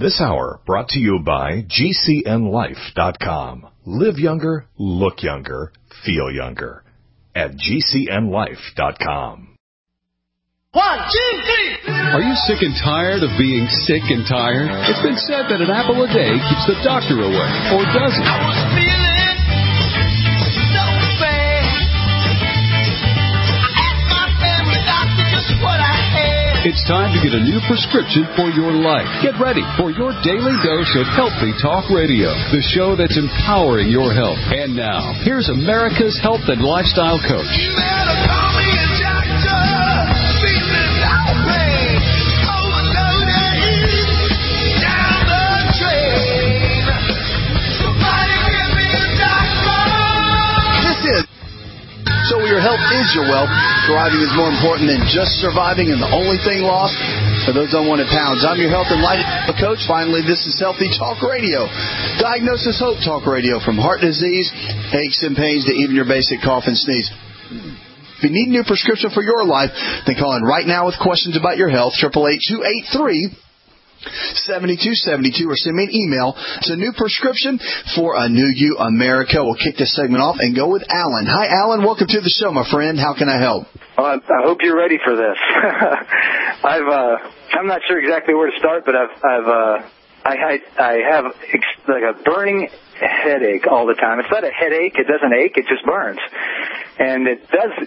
This hour brought to you by GCNLife.com. Live younger, look younger, feel younger. At GCNLife.com. 1, 2, 3. Are you sick and tired of being sick and tired? It's been said that an apple a day keeps the doctor away. Or does it? I was feeling so bad. I asked my family doctor just what I had. It's time to get a new prescription for your life. Get ready for your daily dose of Healthy Talk Radio, the show that's empowering your health. And now, here's America's health and lifestyle coach. You better call me a doctor. Feeling no pain. Overdosing down the drain. Somebody give me a doctor. This is So Your Health is Your Wealth. Thriving is more important than just surviving, and the only thing lost are those unwanted pounds. I'm your health and lifestyle coach. Finally, this is Healthy Talk Radio. Diagnosis Hope Talk Radio. From heart disease, aches and pains, to even your basic cough and sneeze. If you need a new prescription for your life, then call in right now with questions about your health. 888-283-7272, or send me an email. It's a new prescription for a new you, America. We'll kick this segment off and go with Alan. Hi, Alan. Welcome to the show, my friend. How can I help? Well, I hope you're ready for this. I'm not sure exactly where to start, but I have like a burning headache all the time. It's not a headache. It doesn't ache. It just burns. And it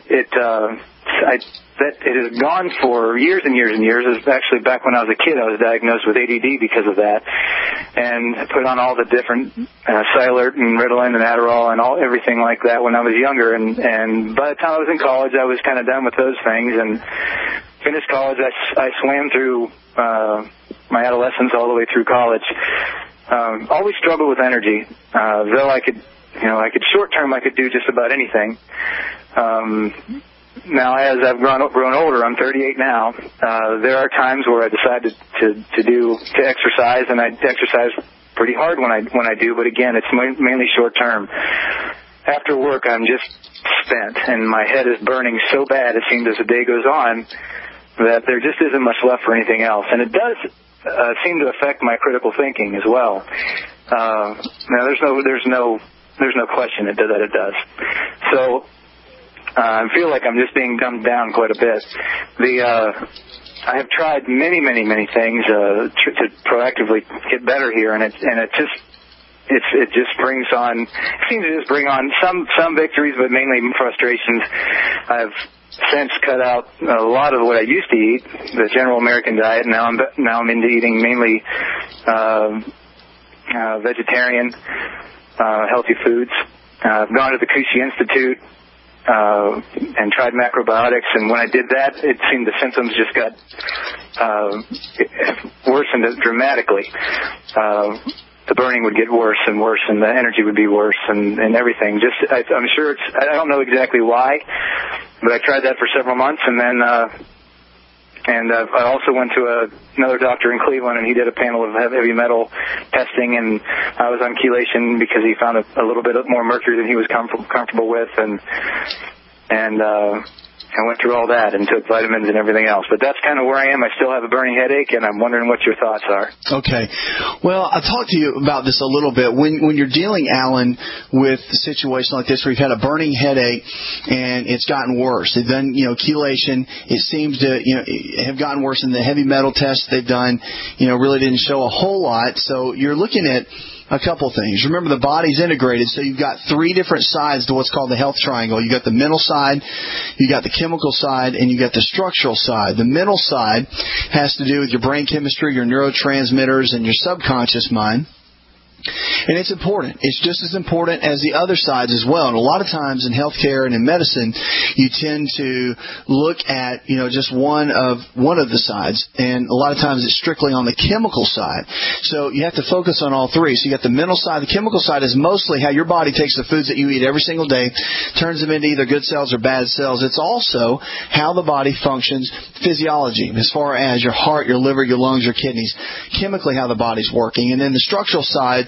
has gone for years and years and years. It was actually back when I was a kid, I was diagnosed with ADD because of that, and put on all the different Cylert and Ritalin and Adderall and everything like that when I was younger. And by the time I was in college, I was kind of done with those things and finished college. I swam through my adolescence all the way through college. Always struggled with energy, though I could short term I could do just about anything. Now, as I've grown older, I'm 38 now. There are times where I decide to exercise, and I exercise pretty hard when I do. But again, it's mainly short term. After work, I'm just spent, and my head is burning so bad. It seems as the day goes on that there just isn't much left for anything else, and it does seem to affect my critical thinking as well. Now, there's no question that it does. So. I feel like I'm just being dumbed down quite a bit. I have tried many things to proactively get better here, and it just brings on. It seems to just bring on some victories, but mainly frustrations. I've since cut out a lot of what I used to eat, the general American diet. Now I'm into eating mainly vegetarian, healthy foods. I've gone to the Cushy Institute. And tried macrobiotics, and when I did that, it seemed the symptoms just got worsened dramatically. The burning would get worse and worse, and the energy would be worse, and everything. I'm sure I don't know exactly why, but I tried that for several months, and then I also went to another doctor in Cleveland, and he did a panel of heavy metal testing, and I was on chelation because he found a little bit more mercury than he was comfortable with, and I went through all that and took vitamins and everything else. But that's kind of where I am. I still have a burning headache, and I'm wondering what your thoughts are. Okay. Well, I'll talk to you about this a little bit. When you're dealing, Alan, with a situation like this where you've had a burning headache and it's gotten worse, and then, chelation, it seems to, have gotten worse, and the heavy metal tests they've done, really didn't show a whole lot. So you're looking at a couple things. Remember, the body's integrated, so you've got three different sides to what's called the health triangle. You've got the mental side, you got the chemical side, and you got the structural side. The mental side has to do with your brain chemistry, your neurotransmitters, and your subconscious mind. And it's important. It's just as important as the other sides as well. And a lot of times in healthcare and in medicine, you tend to look at, just one of the sides. And a lot of times it's strictly on the chemical side. So you have to focus on all three. So you got the mental side. The chemical side is mostly how your body takes the foods that you eat every single day, turns them into either good cells or bad cells. It's also how the body functions, physiology, as far as your heart, your liver, your lungs, your kidneys, chemically how the body's working. And then the structural side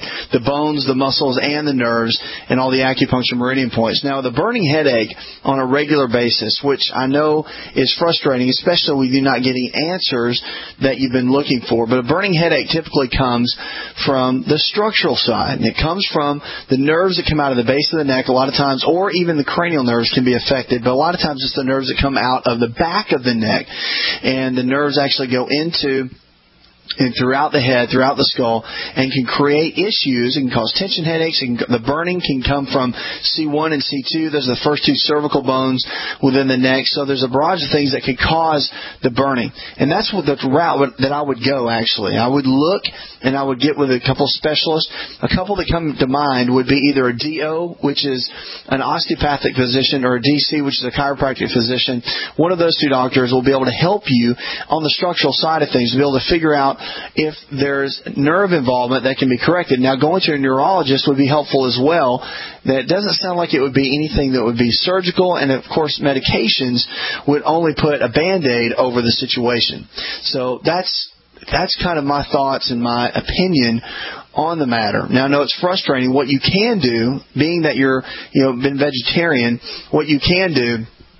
the bones, the muscles, and the nerves, and all the acupuncture meridian points. Now, the burning headache on a regular basis, which I know is frustrating, especially when you're not getting answers that you've been looking for, but a burning headache typically comes from the structural side. And it comes from the nerves that come out of the base of the neck a lot of times, or even the cranial nerves can be affected, but a lot of times it's the nerves that come out of the back of the neck. And the nerves actually go into and throughout the head, throughout the skull, and can create issues. It can cause tension headaches. The burning can come from C1 and C2. Those are the first two cervical bones within the neck. So there's a barrage of things that could cause the burning. And that's what the route that I would go, actually. I would look and I would get with a couple specialists. A couple that come to mind would be either a DO, which is an osteopathic physician, or a DC, which is a chiropractic physician. One of those two doctors will be able to help you on the structural side of things, to be able to figure out if there's nerve involvement that can be corrected. Now, going to a neurologist would be helpful as well. That doesn't sound like it would be anything that would be surgical, and of course medications would only put a Band-Aid over the situation. So that's kind of my thoughts and my opinion on the matter. Now, I know it's frustrating. What you can do, being that you're been vegetarian, what you can do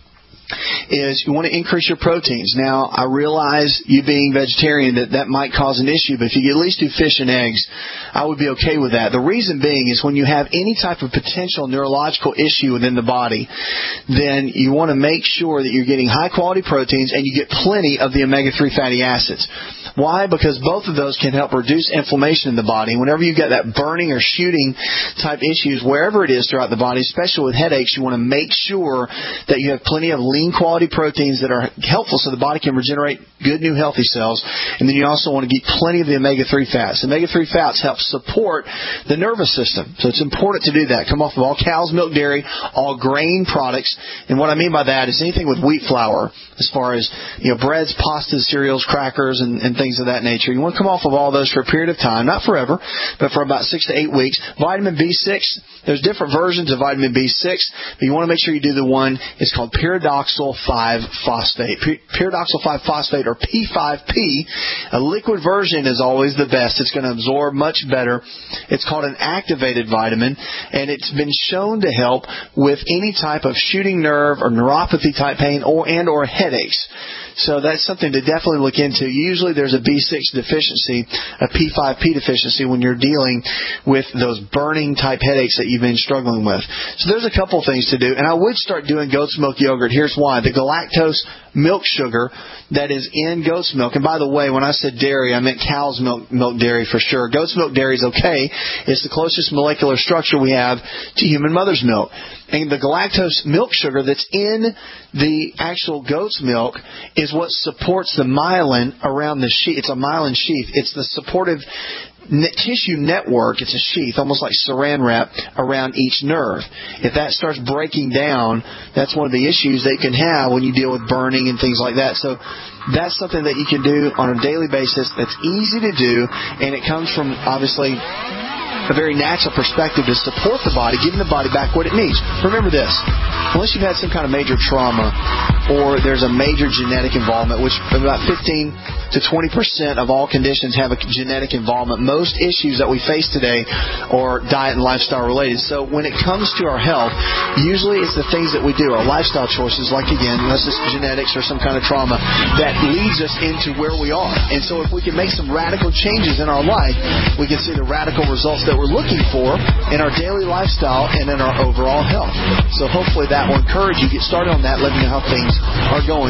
is you want to increase your proteins. Now, I realize you being vegetarian that might cause an issue, but if you at least do fish and eggs, I would be okay with that. The reason being is when you have any type of potential neurological issue within the body, then you want to make sure that you're getting high-quality proteins and you get plenty of the omega-3 fatty acids. Why? Because both of those can help reduce inflammation in the body. Whenever you get that burning or shooting type issues, wherever it is throughout the body, especially with headaches, you want to make sure that you have plenty of lean quality proteins that are helpful so the body can regenerate good new healthy cells. And then you also want to get plenty of the omega-3 fats. Omega-3 fats help support the nervous system. So it's important to do that. Come off of all cow's milk, dairy, all grain products. And what I mean by that is anything with wheat flour, as far as breads, pastas, cereals, crackers, and things of that nature. You want to come off of all those for a period of time, not forever, but for about 6 to 8 weeks. Vitamin B6, there's different versions of vitamin B6, but you want to make sure you do the one, it's called pyridoxal 5-phosphate. Pyridoxal 5-phosphate, or P5P. A liquid version is always the best. It's going to absorb much better. It's called an activated vitamin, and it's been shown to help with any type of shooting nerve or neuropathy type pain or headaches. So that's something to definitely look into. Usually there's a B6 deficiency, a P5P deficiency when you're dealing with those burning type headaches that you've been struggling with. So there's a couple things to do. And I would start doing goat's milk yogurt. Here's why. The galactose milk sugar that is in goat's milk. And by the way, when I said dairy, I meant cow's milk dairy for sure. Goat's milk dairy is okay. It's the closest molecular structure we have to human mother's milk. And the galactose milk sugar that's in the actual goat's milk is what supports the myelin around the sheath. It's a myelin sheath. It's the supportive tissue network. It's a sheath, almost like saran wrap, around each nerve. If that starts breaking down, that's one of the issues that you can have when you deal with burning and things like that. So that's something that you can do on a daily basis that's easy to do, and it comes from, obviously, a very natural perspective to support the body, giving the body back what it needs. Remember this, unless you've had some kind of major trauma or there's a major genetic involvement, which about 15 to 20% of all conditions have a genetic involvement. Most issues that we face today are diet and lifestyle related. So when it comes to our health, usually it's the things that we do, our lifestyle choices, like again, unless it's genetics or some kind of trauma, that leads us into where we are. And so if we can make some radical changes in our life, we can see the radical results that we're looking for in our daily lifestyle and in our overall health. So hopefully that will encourage you. Get started on that. Let me know how things are going.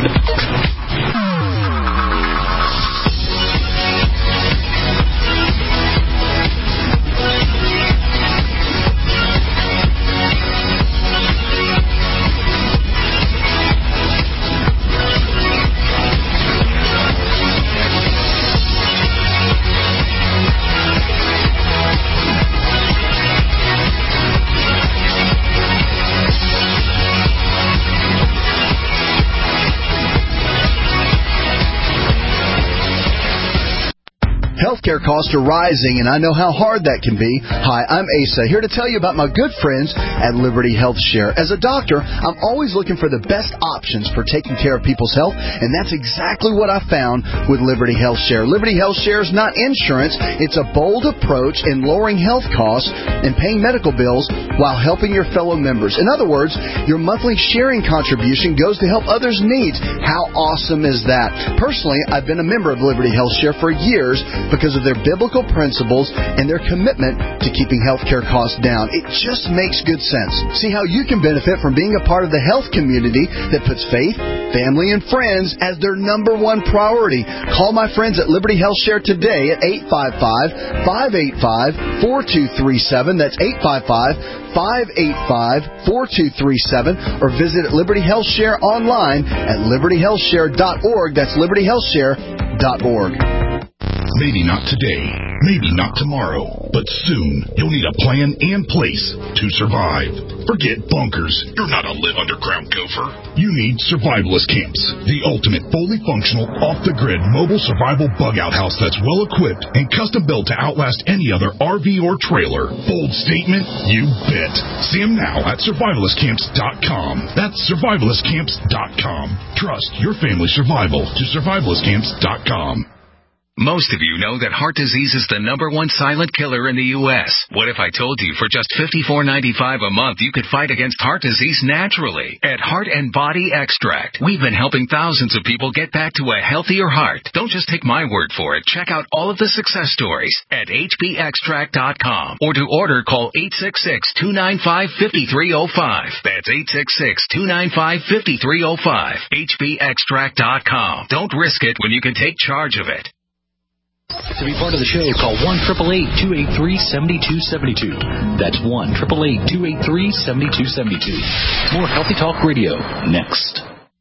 Healthcare costs are rising, and I know how hard that can be. Hi, I'm Asa, here to tell you about my good friends at Liberty Health Share. As a doctor, I'm always looking for the best options for taking care of people's health, and that's exactly what I found with Liberty Health Share. Liberty Health Share is not insurance. It's a bold approach in lowering health costs and paying medical bills while helping your fellow members. In other words, your monthly sharing contribution goes to help others' needs. How awesome is that? Personally, I've been a member of Liberty Health Share for years because of their biblical principles and their commitment to keeping healthcare costs down. It just makes good sense. See how you can benefit from being a part of the health community that puts faith, family, and friends as their number one priority. Call my friends at Liberty Health Share today at 855-585-4237. That's 855-585-4237. Or visit Liberty Health Share online at libertyhealthshare.org. That's libertyhealthshare.org. Maybe not today, maybe not tomorrow, but soon you'll need a plan and place to survive. Forget bunkers. You're not a live underground gopher. You need Survivalist Camps, the ultimate fully functional, off-the-grid mobile survival bug-out house that's well-equipped and custom-built to outlast any other RV or trailer. Bold statement? You bet. See them now at survivalistcamps.com. That's survivalistcamps.com. Trust your family's survival to survivalistcamps.com. Most of you know that heart disease is the number one silent killer in the U.S. What if I told you for just $54.95 a month you could fight against heart disease naturally at Heart and Body Extract? We've been helping thousands of people get back to a healthier heart. Don't just take my word for it. Check out all of the success stories at hbextract.com. Or to order, call 866-295-5305. That's 866-295-5305. hbextract.com. Don't risk it when you can take charge of it. To be part of the show, call 1-888-283-7272. That's 1-888-283-7272. More Healthy Talk Radio next.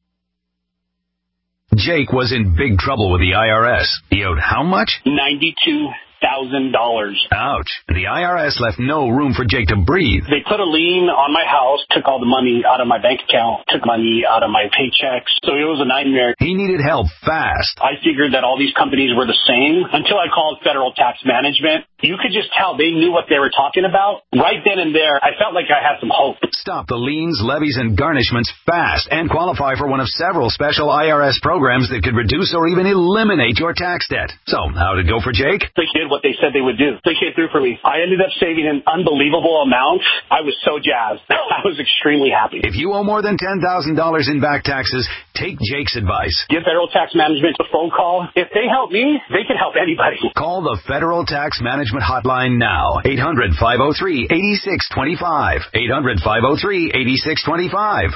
Jake was in big trouble with the IRS. He owed how much? $92,000. Ouch. The IRS left no room for Jake to breathe. They put a lien on my house, took all the money out of my bank account, took money out of my paychecks. So it was a nightmare. He needed help fast. I figured that all these companies were the same until I called Federal Tax Management. You could just tell they knew what they were talking about. Right then and there, I felt like I had some hope. Stop the liens, levies, and garnishments fast and qualify for one of several special IRS programs that could reduce or even eliminate your tax debt. So, how'd it go for Jake? They did what they said they would do. They came through for me. I ended up saving an unbelievable amount. I was so jazzed. I was extremely happy. If you owe more than $10,000 in back taxes, take Jake's advice. Give Federal Tax Management a phone call. If they help me, they can help anybody. Call the Federal Tax Management Hotline now. 800-503-8625. 800-503-8625.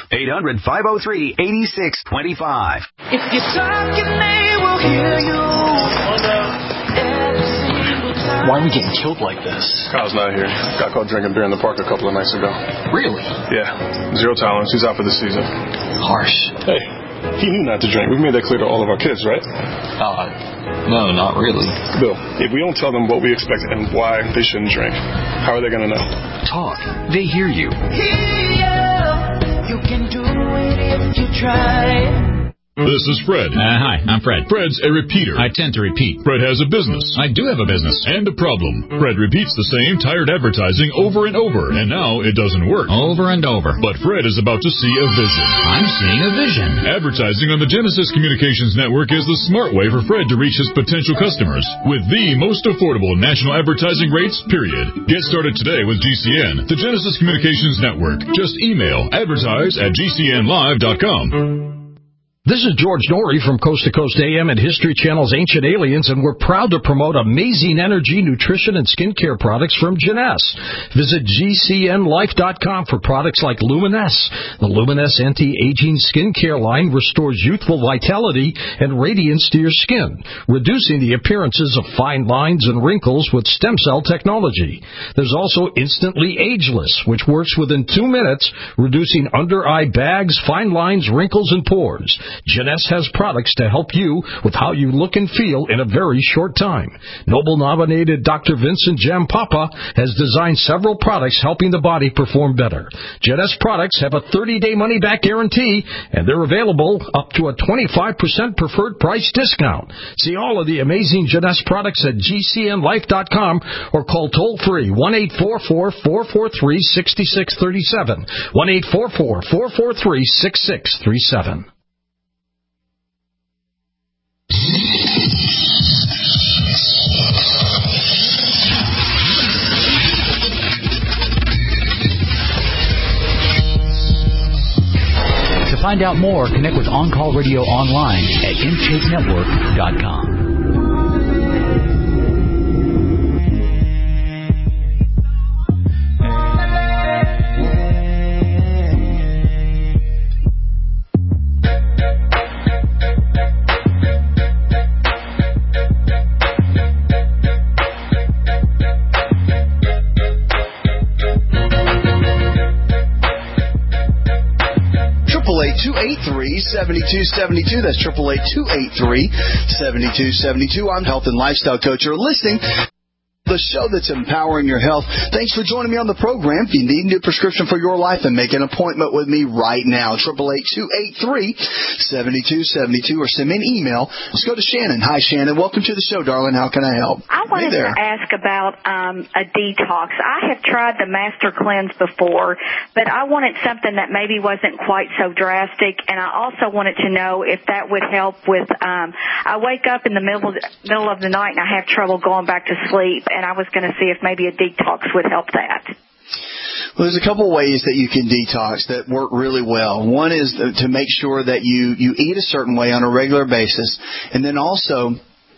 800-503-8625. If you're talking, they will hear you. Why are we getting killed like this? Kyle's not here. Got caught drinking beer in the park a couple of nights ago. Really? Yeah. Zero tolerance. He's out for the season. Harsh. Hey, he knew not to drink. We've made that clear to all of our kids, right? No, not really. Bill, if we don't tell them what we expect and why they shouldn't drink, how are they going to know? Talk. They hear you. You can do it if you try. This is Fred. Hi, I'm Fred. Fred's a repeater. I tend to repeat. Fred has a business. I do have a business. And a problem. Fred repeats the same tired advertising over and over, and now it doesn't work. Over and over. But Fred is about to see a vision. I'm seeing a vision. Advertising on the Genesis Communications Network is the smart way for Fred to reach his potential customers with the most affordable national advertising rates, period. Get started today with GCN, the Genesis Communications Network. Just email advertise@gcnlive.com. This is George Norrie from Coast to Coast AM and History Channel's Ancient Aliens, and we're proud to promote amazing energy, nutrition, and skincare products from Jeunesse. Visit GCNlife.com for products like Luminesse. The Luminesse anti-aging skincare line restores youthful vitality and radiance to your skin, reducing the appearances of fine lines and wrinkles with stem cell technology. There's also Instantly Ageless, which works within 2 minutes, reducing under-eye bags, fine lines, wrinkles, and pores. Jeunesse has products to help you with how you look and feel in a very short time. Nobel-nominated Dr. Vincent Jampapa has designed several products helping the body perform better. Jeunesse products have a 30-day money-back guarantee, and they're available up to a 25% preferred price discount. See all of the amazing Jeunesse products at GCNlife.com or call toll-free 1-844-443-6637. 1-844-443-6637. To find out more, connect with On Call Radio online at InShapeNetwork.com. $888-283-7272. That's $888-283-7272. I'm health and lifestyle coach. You're listening the show that's empowering your health. Thanks for joining me on the program. If you need a new prescription for your life, then make an appointment with me right now. 888-283-7272 or send me an email. Let's go to Shannon. Hi, Shannon. Welcome to the show, darling. How can I help? I wanted to ask about a detox. I have tried the Master Cleanse before, but I wanted something that maybe wasn't quite so drastic, and I also wanted to know if that would help with, I wake up in the middle of the night and I have trouble going back to sleep, and I was going to see if maybe a detox would help that. Well, there's a couple ways that you can detox that work really well. One is to make sure that you eat a certain way on a regular basis, and then also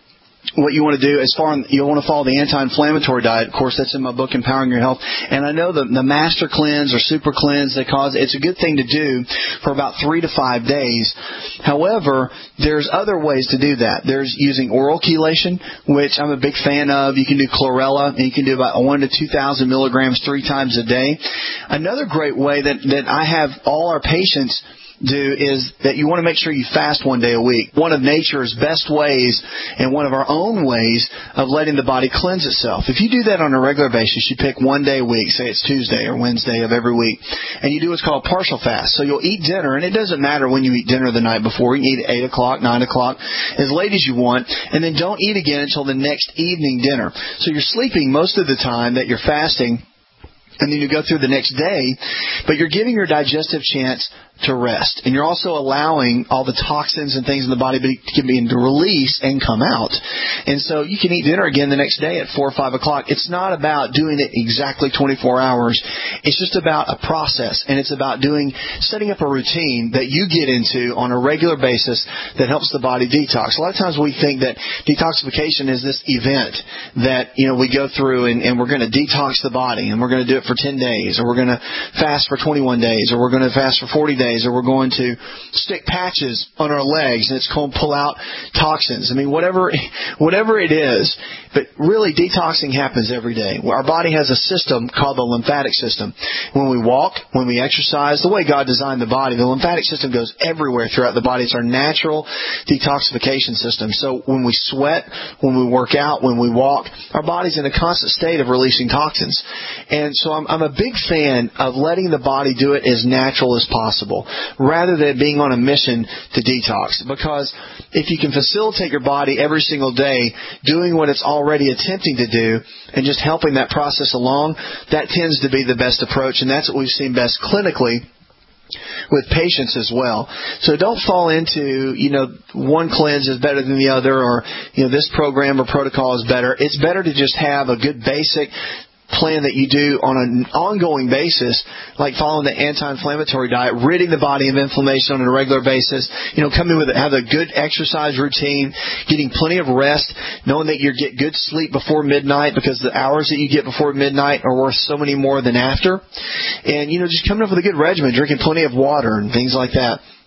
what you want to do you want to follow the anti-inflammatory diet. Of course, that's in my book, Empowering Your Health. And I know the Master Cleanse or Super Cleanse, it's a good thing to do for about 3 to 5 days. However, there's other ways to do that. There's using oral chelation, which I'm a big fan of. You can do chlorella, and you can do about 1,000 to 2,000 milligrams 3 times a day. Another great way that I have all our patients do is that you want to make sure you fast 1 day a week. One of nature's best ways and one of our own ways of letting the body cleanse itself. If you do that on a regular basis, you pick 1 day a week, say it's Tuesday or Wednesday of every week, and you do what's called partial fast. So you'll eat dinner, and it doesn't matter when you eat dinner the night before. You can eat at 8 o'clock, 9 o'clock, as late as you want, and then don't eat again until the next evening dinner. So you're sleeping most of the time that you're fasting, and then you go through the next day, but you're giving your digestive chance to rest. And you're also allowing all the toxins and things in the body to begin to release and come out. And so you can eat dinner again the next day at 4 or 5 o'clock. It's not about doing it exactly 24 hours. It's just about a process, and it's about setting up a routine that you get into on a regular basis that helps the body detox. A lot of times we think that detoxification is this event that, we go through and we're going to detox the body, and we're going to do it for 10 days, or we're going to fast for 21 days, or we're going to fast for 40 days, or we're going to stick patches on our legs and it's going to pull out toxins. I mean, whatever it is, but really detoxing happens every day. Our body has a system called the lymphatic system. When we walk, when we exercise, the way God designed the body, the lymphatic system goes everywhere throughout the body. It's our natural detoxification system. So when we sweat, when we work out, when we walk, our body's in a constant state of releasing toxins. And so I'm a big fan of letting the body do it as natural as possible, rather than being on a mission to detox. Because if you can facilitate your body every single day doing what it's already attempting to do and just helping that process along, that tends to be the best approach, and that's what we've seen best clinically with patients as well. So don't fall into, one cleanse is better than the other, or, this program or protocol is better. It's better to just have a good basic plan that you do on an ongoing basis, like following the anti-inflammatory diet, ridding the body of inflammation on a regular basis, have a good exercise routine, getting plenty of rest, knowing that you get good sleep before midnight, because the hours that you get before midnight are worth so many more than after. And, just coming up with a good regimen, drinking plenty of water and things like that.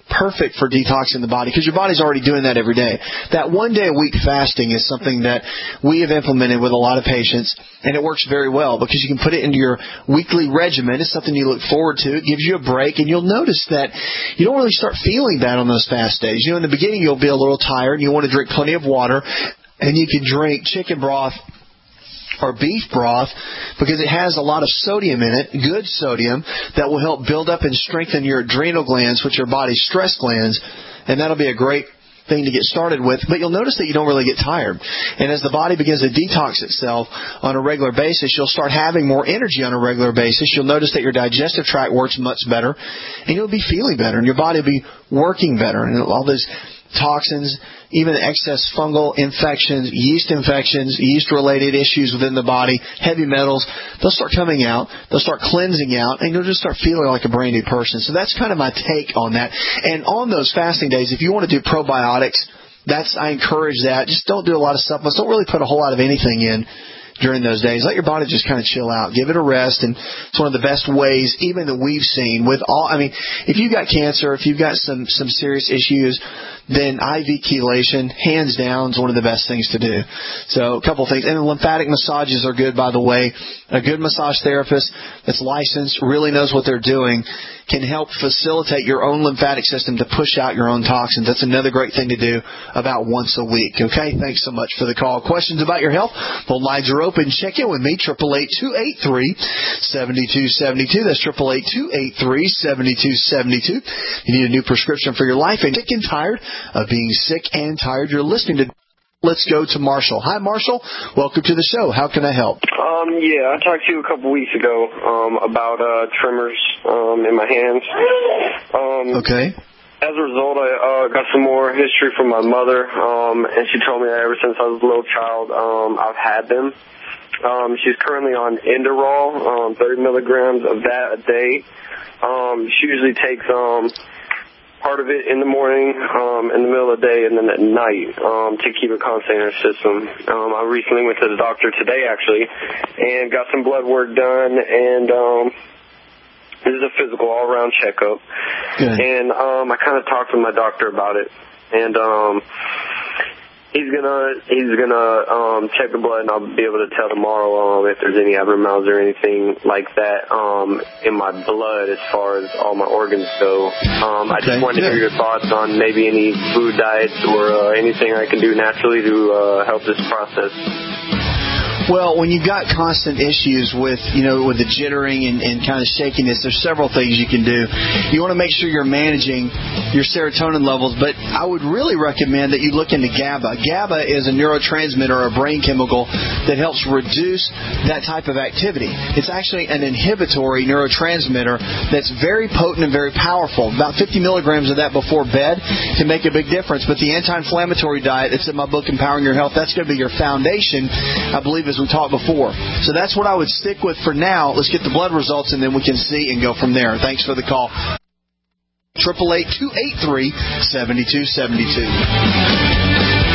perfect for detoxing the body because your body's already doing that every day. That 1 day a week fasting is something that we have implemented with a lot of patients, and it works very well because you can put it into your weekly regimen. It's something you look forward to. It gives you a break, and you'll notice that you don't really start feeling bad on those fast days. In the beginning, you'll be a little tired, and you want to drink plenty of water, and you can drink chicken broth or beef broth because it has a lot of sodium in it, good sodium, that will help build up and strengthen your adrenal glands, which are body's stress glands, and that'll be a great thing to get started with. But you'll notice that you don't really get tired. And as the body begins to detox itself on a regular basis, you'll start having more energy on a regular basis. You'll notice that your digestive tract works much better, and you'll be feeling better, and your body will be working better. And all those toxins, even excess fungal infections, yeast-related issues within the body, heavy metals, they'll start coming out, they'll start cleansing out, and you'll just start feeling like a brand new person. So that's kind of my take on that. And on those fasting days, if you want to do probiotics, I encourage that. Just don't do a lot of supplements. Don't really put a whole lot of anything in during those days. Let your body just kind of chill out. Give it a rest, and it's one of the best ways even that we've seen with all, if you've got cancer, if you've got some serious issues, then IV chelation, hands down, is one of the best things to do. So a couple of things. And lymphatic massages are good, by the way. A good massage therapist that's licensed, really knows what they're doing, can help facilitate your own lymphatic system to push out your own toxins. That's another great thing to do about once a week. Okay? Thanks so much for the call. Questions about your health? Phone lines are open. Check in with me, 888-283-7272. That's 888-283-7272. You need a new prescription for your life and sick and tired of being sick and tired. You're listening to Let's Go to Marshall. Hi, Marshall. Welcome to the show. How can I help? I talked to you a couple weeks ago about tremors in my hands. Okay. As a result, I got some more history from my mother, and she told me that ever since I was a little child, I've had them. She's currently on Inderal, 30 milligrams of that a day. She usually takes part of it in the morning, in the middle of the day, and then at night to keep it constant in her system. I recently went to the doctor today, actually, and got some blood work done, and this is a physical all-around checkup. Good. And I kind of talked to my doctor about it, and he's gonna check the blood, and I'll be able to tell tomorrow if there's any abnormalities or anything like that in my blood as far as all my organs go. I just wanted to hear your thoughts on maybe any food diets or anything I can do naturally to help this process. Well, when you've got constant issues with the jittering and kind of shakiness, there's several things you can do. You want to make sure you're managing your serotonin levels, but I would really recommend that you look into GABA. GABA is a neurotransmitter or a brain chemical that helps reduce that type of activity. It's actually an inhibitory neurotransmitter that's very potent and very powerful. About 50 milligrams of that before bed can make a big difference, but the anti-inflammatory diet, it's in my book, Empowering Your Health, that's going to be your foundation, I believe, as we talked before. So that's what I would stick with for now. Let's get the blood results, and then we can see and go from there. Thanks for the call. 888-283-7272.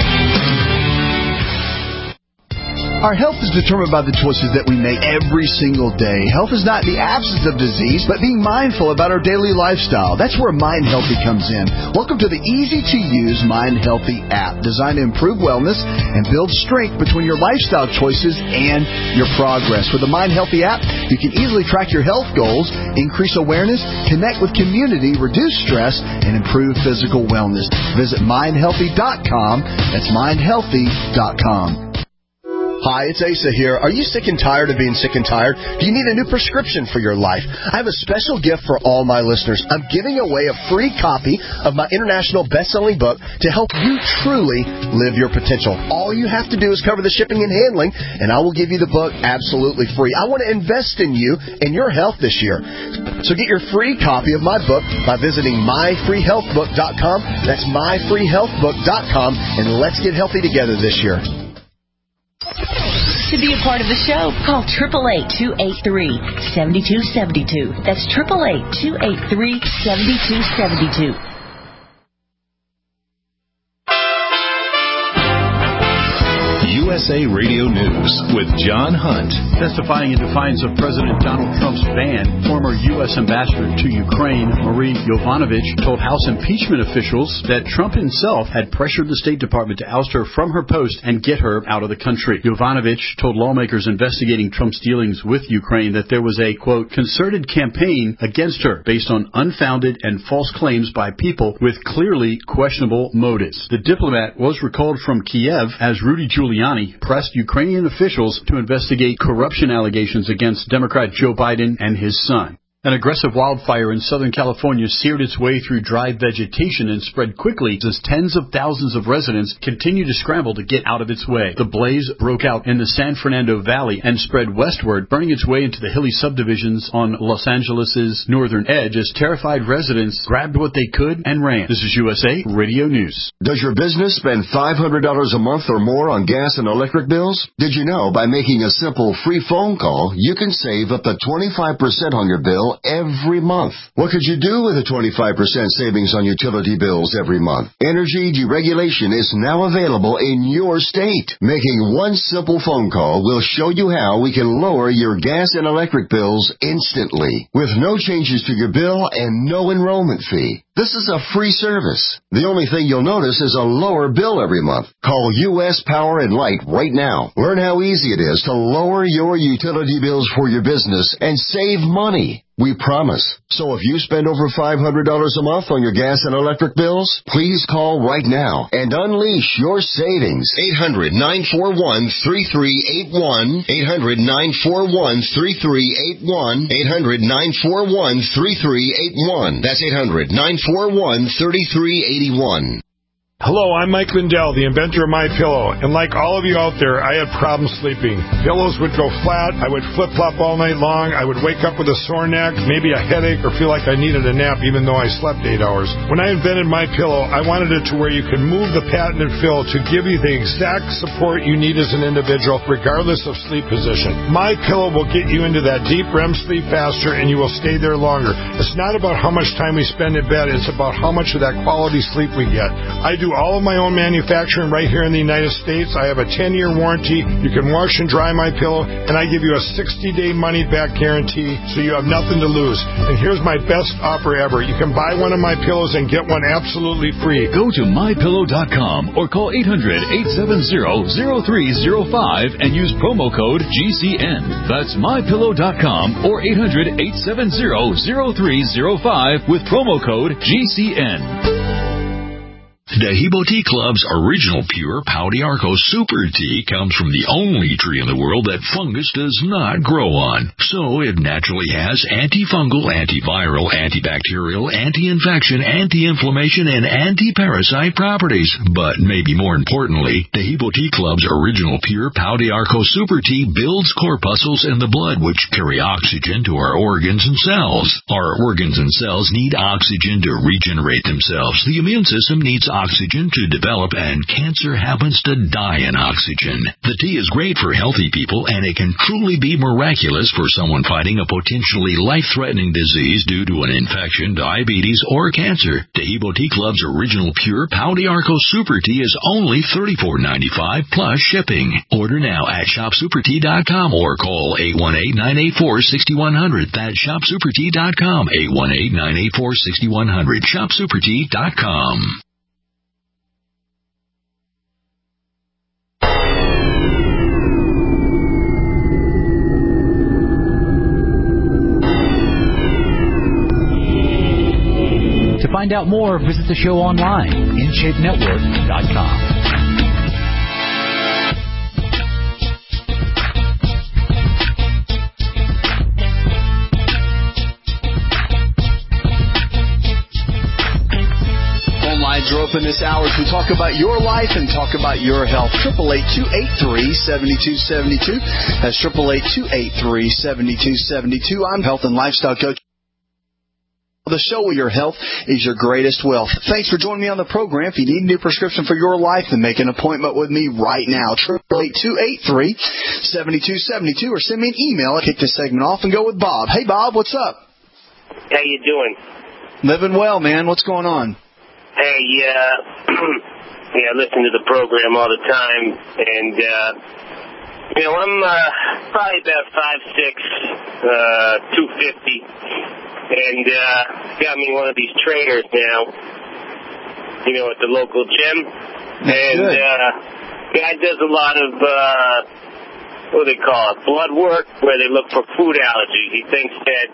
Our health is determined by the choices that we make every single day. Health is not the absence of disease, but being mindful about our daily lifestyle. That's where Mind Healthy comes in. Welcome to the easy-to-use Mind Healthy app, designed to improve wellness and build strength between your lifestyle choices and your progress. With the Mind Healthy app, you can easily track your health goals, increase awareness, connect with community, reduce stress, and improve physical wellness. Visit mindhealthy.com. That's mindhealthy.com. Hi, it's Asa here. Are you sick and tired of being sick and tired? Do you need a new prescription for your life? I have a special gift for all my listeners. I'm giving away a free copy of my international best-selling book to help you truly live your potential. All you have to do is cover the shipping and handling, and I will give you the book absolutely free. I want to invest in you and your health this year. So get your free copy of my book by visiting myfreehealthbook.com. That's myfreehealthbook.com, and let's get healthy together this year. To be a part of the show, call 888-283-7272. That's 888-283-7272. U.S. USA Radio News with John Hunt. Testifying in defiance of President Donald Trump's ban, former U.S. Ambassador to Ukraine, Marie Yovanovitch, told House impeachment officials that Trump himself had pressured the State Department to oust her from her post and get her out of the country. Yovanovitch told lawmakers investigating Trump's dealings with Ukraine that there was a, quote, concerted campaign against her based on unfounded and false claims by people with clearly questionable motives. The diplomat was recalled from Kiev as Rudy Giuliani pressed Ukrainian officials to investigate corruption allegations against Democrat Joe Biden and his son. An aggressive wildfire in Southern California seared its way through dry vegetation and spread quickly as tens of thousands of residents continue to scramble to get out of its way. The blaze broke out in the San Fernando Valley and spread westward, burning its way into the hilly subdivisions on Los Angeles' northern edge as terrified residents grabbed what they could and ran. This is USA Radio News. Does your business spend $500 a month or more on gas and electric bills? Did you know by making a simple free phone call, you can save up to 25% on your bill every month? What could you do with a 25% savings on utility bills every month? Energy deregulation is now available in your state. Making one simple phone call will show you how we can lower your gas and electric bills instantly with no changes to your bill and no enrollment fee. This is a free service. The only thing you'll notice is a lower bill every month. Call U.S. Power and Light right now. Learn how easy it is to lower your utility bills for your business and save money. We promise. So if you spend over $500 a month on your gas and electric bills, please call right now and unleash your savings. 800-941-3381. 800-941-3381. 800-941-3381. That's 800-941-3381. Hello, I'm Mike Lindell, the inventor of MyPillow, and like all of you out there, I had problems sleeping. Pillows would go flat, I would flip-flop all night long, I would wake up with a sore neck, maybe a headache, or feel like I needed a nap even though I slept 8 hours. When I invented MyPillow, I wanted it to where you could move the patented fill to give you the exact support you need as an individual, regardless of sleep position. MyPillow will get you into that deep REM sleep faster, and you will stay there longer. It's not about how much time we spend in bed, it's about how much of that quality sleep we get. I do all of my own manufacturing right here in the United States. I have a 10-year warranty. You can wash and dry my pillow, and I give you a 60-day money-back guarantee, so you have nothing to lose. And here's my best offer ever. You can buy one of my pillows and get one absolutely free. Go to MyPillow.com or call 800-870-0305 and use promo code GCN. That's MyPillow.com or 800-870-0305 with promo code GCN. Dehibo Tea Club's original pure Pau d'Arco Super Tea comes from the only tree in the world that fungus does not grow on. So it naturally has antifungal, antiviral, antibacterial, anti-infection, anti-inflammation, and anti-parasite properties. But maybe more importantly, Dehibo Tea Club's original pure Pau d'Arco Super Tea builds corpuscles in the blood which carry oxygen to our organs and cells. Our organs and cells need oxygen to regenerate themselves. The immune system needs oxygen to develop, and cancer happens to die in oxygen. The tea is great for healthy people, and it can truly be miraculous for someone fighting a potentially life-threatening disease due to an infection, diabetes, or cancer. Dehibo Tea Club's original pure Pau d'Arco Super Tea is only $34.95 plus shipping. Order now at shopsupertea.com or call 818-984-6100. That's shopsupertea.com, 818-984-6100, shopsupertea.com. To find out more, visit the show online, InShapeNetwork.com. Lines are open this hour as we talk about your life and talk about your health. 888-283-7272. That's 888-283-7272. I'm health and lifestyle coach. The show where your health is your greatest wealth. Thanks for joining me on the program. If you need a new prescription for your life, then make an appointment with me right now. 888-283-7272 or send me an email. I'll kick this segment off and go with Bob. Hey, Bob, what's up? How you doing? Living well, man. What's going on? Hey, I listen to the program all the time, and I'm probably about 5'6", 250, and got me one of these trainers now, at the local gym. And guy does a lot of what do they call it, blood work, where they look for food allergies. He thinks that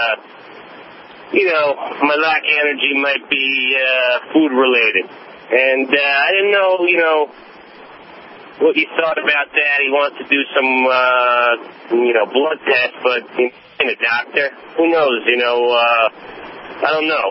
my lack of energy might be food related. And I didn't know, what you thought about that. He wants to do some, blood tests, but being a doctor, who knows, I don't know.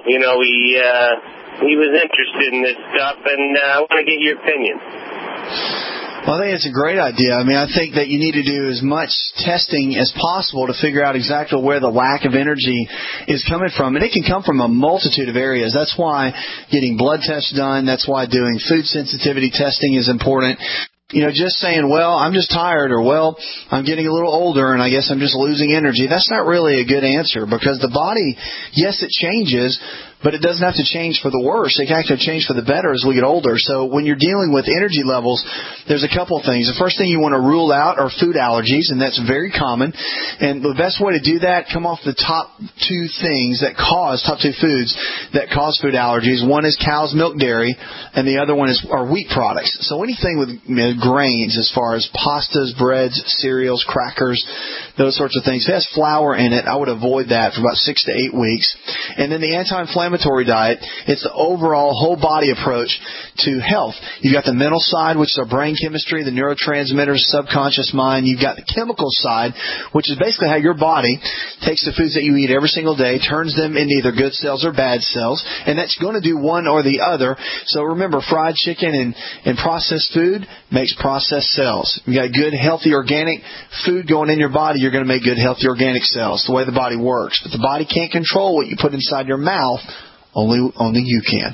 He was interested in this stuff, and I want to get your opinion. Well, I think it's a great idea. I mean, I think that you need to do as much testing as possible to figure out exactly where the lack of energy is coming from. And it can come from a multitude of areas. That's why getting blood tests done, that's why doing food sensitivity testing is important. Just saying, well, I'm just tired, or, well, I'm getting a little older and I guess I'm just losing energy. That's not really a good answer, because the body, yes, it changes, but it doesn't have to change for the worse. It can actually change for the better as we get older. So when you're dealing with energy levels, there's a couple of things. The first thing you want to rule out are food allergies, and that's very common. And the best way to do that, come off the top two foods that cause food allergies. One is cow's milk, dairy, and the other one are wheat products. So anything with grains, as far as pastas, breads, cereals, crackers, those sorts of things. If it has flour in it, I would avoid that for about 6 to 8 weeks. And then the anti-inflammatory diet, it's the overall whole body approach to health. You've got the mental side, which is our brain chemistry, the neurotransmitters, subconscious mind. You've got the chemical side, which is basically how your body takes the foods that you eat every single day, turns them into either good cells or bad cells, and that's going to do one or the other. So remember, fried chicken and processed food makes processed cells. You got good, healthy, organic food going in your body, you're going to make good, healthy, organic cells. The way the body works. But the body can't control what you put inside your mouth. Only you can.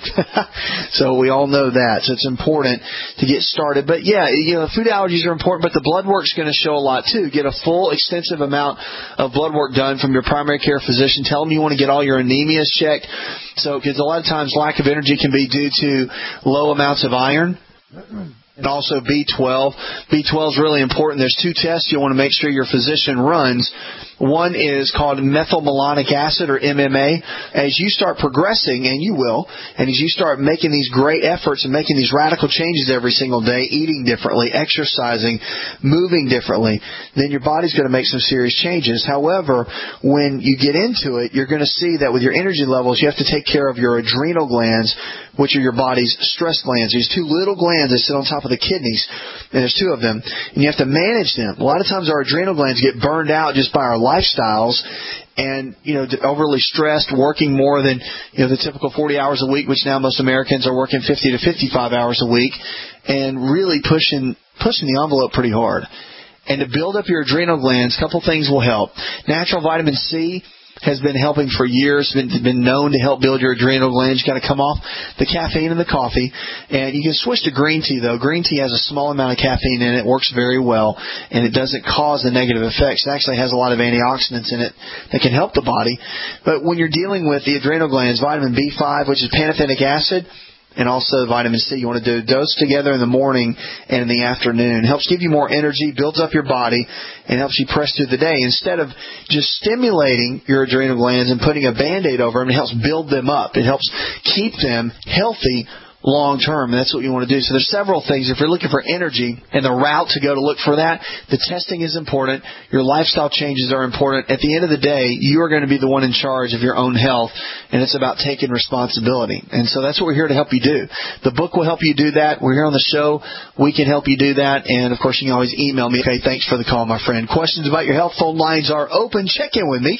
So we all know that. So it's important to get started. But food allergies are important, but the blood work's going to show a lot too. Get a full, extensive amount of blood work done from your primary care physician. Tell them you want to get all your anemias checked. So, because a lot of times lack of energy can be due to low amounts of iron. And also B12. B12 is really important. There's 2 tests you'll want to make sure your physician runs. One is called methylmalonic acid, or MMA. As you start progressing, and you will, and as you start making these great efforts and making these radical changes every single day, eating differently, exercising, moving differently, then your body's going to make some serious changes. However, when you get into it, you're going to see that with your energy levels, you have to take care of your adrenal glands, which are your body's stress glands. These 2 little glands that sit on top of the kidneys, and there's 2 of them, and you have to manage them. A lot of times our adrenal glands get burned out just by our lifestyles, and overly stressed, working more than the typical 40 hours a week, which now most Americans are working 50 to 55 hours a week, and really pushing the envelope pretty hard. And to build up your adrenal glands, a couple things will help. Natural vitamin C has been helping for years, been known to help build your adrenal glands. You've got to come off the caffeine and the coffee. And you can switch to green tea, though. Green tea has a small amount of caffeine in it. It works very well, and it doesn't cause the negative effects. It actually has a lot of antioxidants in it that can help the body. But when you're dealing with the adrenal glands, vitamin B5, which is pantothenic acid, and also vitamin C, you want to do those together in the morning and in the afternoon. It helps give you more energy, builds up your body, and helps you press through the day. Instead of just stimulating your adrenal glands and putting a Band-Aid over them, it helps build them up. It helps keep them healthy long term, and that's what you want to do. So there's several things. If you're looking for energy and the route to go to look for that, the testing is important. Your lifestyle changes are important. At the end of the day, you are going to be the one in charge of your own health, and it's about taking responsibility. And so that's what we're here to help you do. The book will help you do that. We're here on the show. We can help you do that. And, of course, you can always email me. Okay, thanks for the call, my friend. Questions about your health, phone lines are open. Check in with me,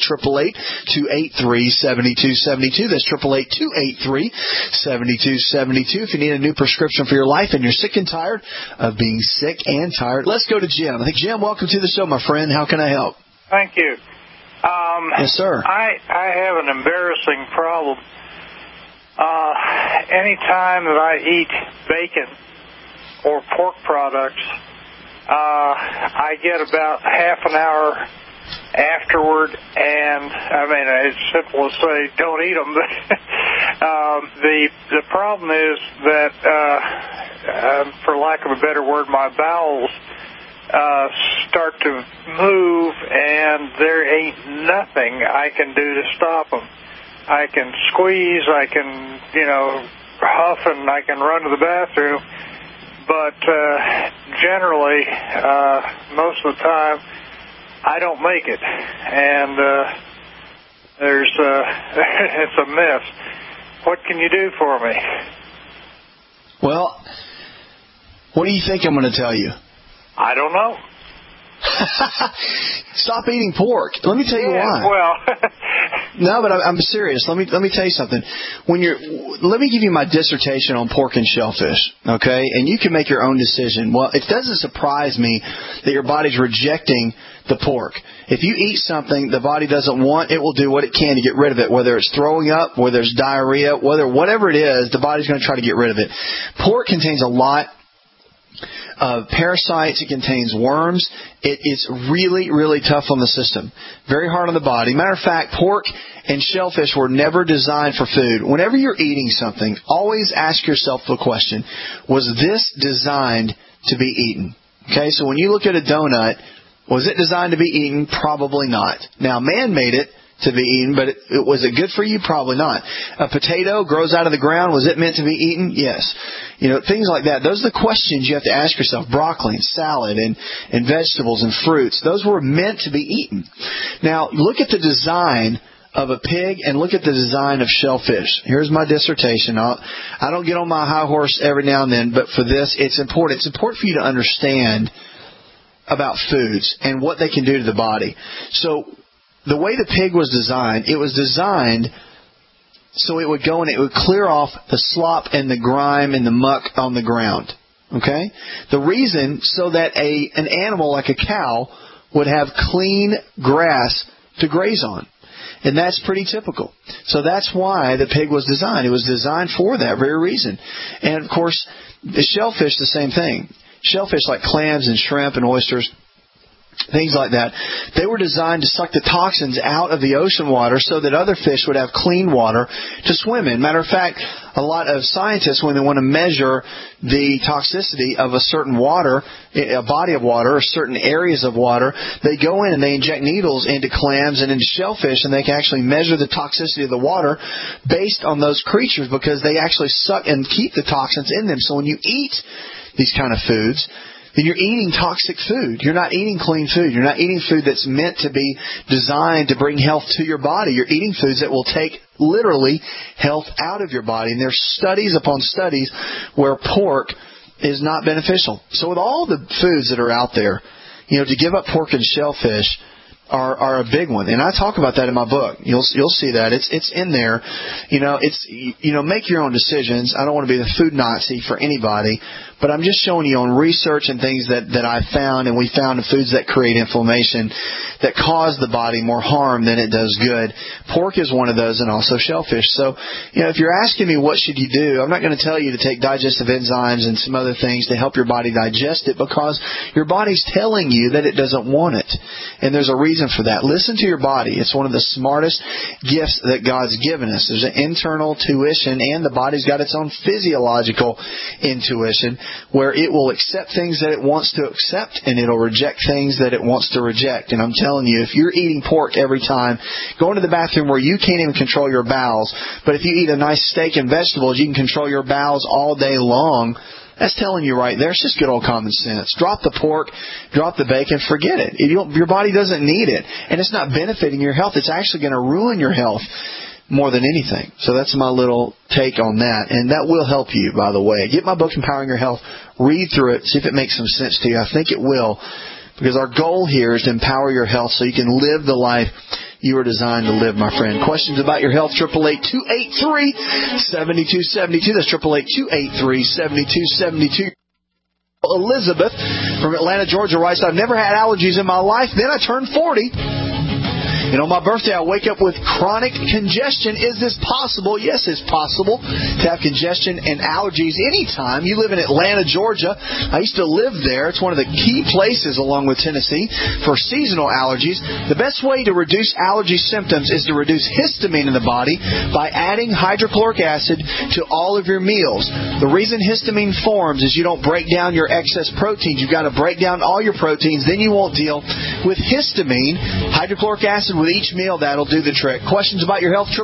888-283-7272. That's 888-283-7272. If you need a new prescription for your life and you're sick and tired of being sick and tired, let's go to Jim. I think, Jim, welcome to the show, my friend. How can I help? Thank you. Yes, sir. I have an embarrassing problem. Anytime that I eat bacon or pork products, I get about half an hour afterward, and I mean, it's simple to say don't eat them, but The problem is that, for lack of a better word, my bowels start to move, and there ain't nothing I can do to stop them. I can squeeze, I can, huff, and I can run to the bathroom, but generally, most of the time, I don't make it, and it's a mess. What can you do for me? Well, what do you think I'm going to tell you? I don't know. Stop eating pork. Let me tell you why. Well, no, but I'm serious. Let me tell you something. Let me give you my dissertation on pork and shellfish, okay? And you can make your own decision. Well, it doesn't surprise me that your body's rejecting the pork. If you eat something the body doesn't want, it will do what it can to get rid of it. Whether it's throwing up, whether it's diarrhea, whatever it is, the body's going to try to get rid of it. Pork contains a lot of parasites. It contains worms. It's really, really tough on the system. Very hard on the body. Matter of fact, pork and shellfish were never designed for food. Whenever you're eating something, always ask yourself the question, was this designed to be eaten? Okay, so when you look at a donut, was it designed to be eaten? Probably not. Now, man made it to be eaten, but was it good for you? Probably not. A potato grows out of the ground. Was it meant to be eaten? Yes. Things like that. Those are the questions you have to ask yourself. Broccoli and salad and vegetables and fruits. Those were meant to be eaten. Now, look at the design of a pig and look at the design of shellfish. Here's my dissertation. I don't get on my high horse every now and then, but for this, it's important. It's important for you to understand about foods and what they can do to the body. So, the way the pig was designed, it was designed so it would go and it would clear off the slop and the grime and the muck on the ground. Okay? The reason, so that an animal like a cow would have clean grass to graze on. And that's pretty typical. So that's why the pig was designed. It was designed for that very reason. And of course, the shellfish, the same thing. Shellfish like clams and shrimp and oysters, things like that, they were designed to suck the toxins out of the ocean water so that other fish would have clean water to swim in. Matter of fact, a lot of scientists, when they want to measure the toxicity of a certain water, a body of water, or certain areas of water, they go in and they inject needles into clams and into shellfish, and they can actually measure the toxicity of the water based on those creatures, because they actually suck and keep the toxins in them. So when you eat these kind of foods, then you're eating toxic food. You're not eating clean food. You're not eating food that's meant to be designed to bring health to your body. You're eating foods that will take, literally, health out of your body. And there's studies upon studies where pork is not beneficial. So with all the foods that are out there, to give up pork and shellfish are a big one. And I talk about that in my book. You'll see that. It's in there. Make your own decisions. I don't want to be the food Nazi for anybody, but I'm just showing you on research and things that I found, and we found in foods that create inflammation, that cause the body more harm than it does good. Pork is one of those, and also shellfish. So, if you're asking me what should you do, I'm not going to tell you to take digestive enzymes and some other things to help your body digest it, because your body's telling you that it doesn't want it. And there's a reason for that. Listen to your body. It's one of the smartest gifts that God's given us. There's an internal tuition, and the body's got its own physiological intuition, where it will accept things that it wants to accept, and it'll reject things that it wants to reject. And I'm telling you, if you're eating pork every time, going to the bathroom where you can't even control your bowels, but if you eat a nice steak and vegetables, you can control your bowels all day long, that's telling you right there. It's just good old common sense. Drop the pork, drop the bacon, forget it. Your body doesn't need it, and it's not benefiting your health. It's actually going to ruin your health more than anything. So that's my little take on that. And that will help you, by the way. Get my book, Empowering Your Health. Read through it. See if it makes some sense to you. I think it will. Because our goal here is to empower your health so you can live the life you were designed to live, my friend. Questions about your health, 888-283-7272. That's 888-283-7272. Elizabeth from Atlanta, Georgia writes, I've never had allergies in my life. Then I turned 40. And on my birthday, I wake up with chronic congestion. Is this possible? Yes, it's possible to have congestion and allergies anytime. You live in Atlanta, Georgia. I used to live there. It's one of the key places, along with Tennessee, for seasonal allergies. The best way to reduce allergy symptoms is to reduce histamine in the body by adding hydrochloric acid to all of your meals. The reason histamine forms is you don't break down your excess proteins. You've got to break down all your proteins, then you won't deal with histamine. Hydrochloric acid with each meal, that'll do the trick. Questions about your health,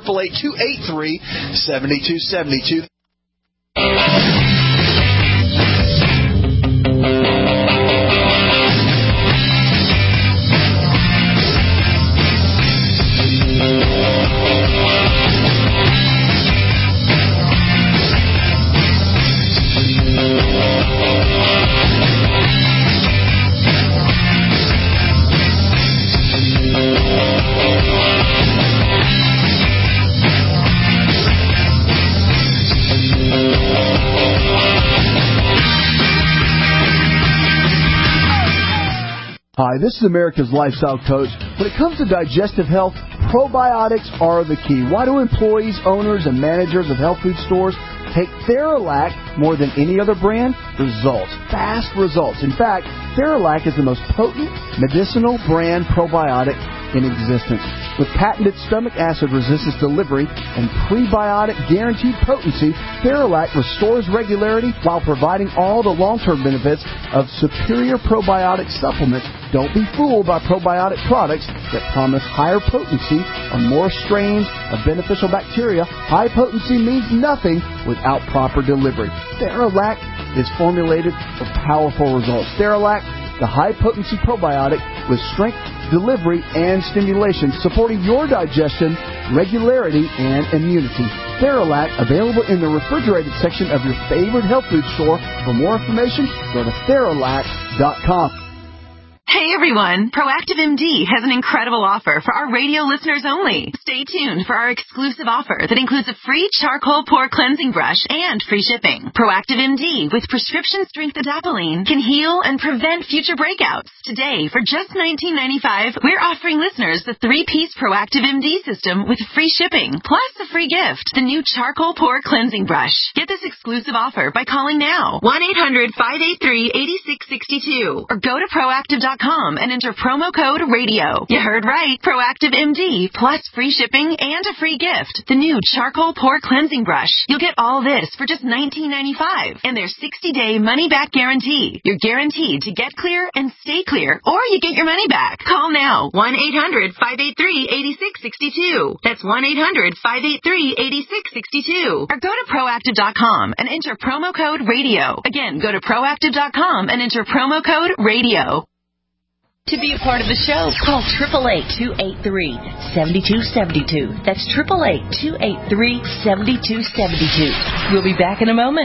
888-283-7272. Hi, this is America's Lifestyle Coach. When it comes to digestive health, probiotics are the key. Why do employees, owners, and managers of health food stores take Theralac more than any other brand? Results. Fast results. In fact, Theralac is the most potent medicinal brand probiotic in existence. With patented stomach acid resistance delivery and prebiotic guaranteed potency, Theralac restores regularity while providing all the long-term benefits of superior probiotic supplements. Don't be fooled by probiotic products that promise higher potency or more strains of beneficial bacteria. High potency means nothing without proper delivery. Theralac is formulated for powerful results. Theralac, the high-potency probiotic with strength, delivery, and stimulation, supporting your digestion, regularity, and immunity. Theralac, available in the refrigerated section of your favorite health food store. For more information, go to Theralac.com. Hey everyone, Proactive MD has an incredible offer for our radio listeners only. Stay tuned for our exclusive offer that includes a free charcoal pore cleansing brush and free shipping. Proactive MD with prescription strength adapalene can heal and prevent future breakouts. Today, for just $19.95, we're offering listeners the 3-piece Proactive MD system with free shipping, plus a free gift, the new charcoal pore cleansing brush. Get this exclusive offer by calling now, 1-800-583-8662, or go to Proactive.com and enter promo code RADIO. You heard right. Proactive MD plus free shipping and a free gift. The new charcoal pore cleansing brush. You'll get all this for just $19.95 and their 60-day money-back guarantee. You're guaranteed to get clear and stay clear, or you get your money back. Call now. 1-800-583-8662. That's 1-800-583-8662. Or go to Proactive.com and enter promo code RADIO. Again, go to Proactive.com and enter promo code RADIO. To be a part of the show, call 888-283-7272. That's 888-283-7272. We'll be back in a moment.